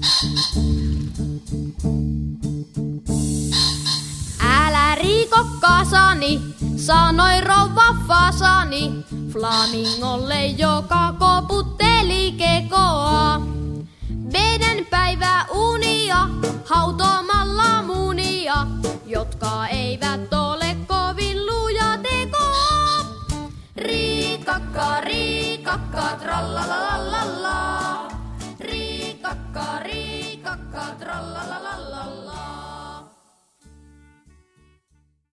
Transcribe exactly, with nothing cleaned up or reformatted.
Älä riiko kasani, sanoi rouva Fasani, flamingolle, joka koputteli kekoa. Veden päivä unia, hautomalla munia, jotka eivät ole kovin luja tekoa. Riikakka, riikakka, trallalala.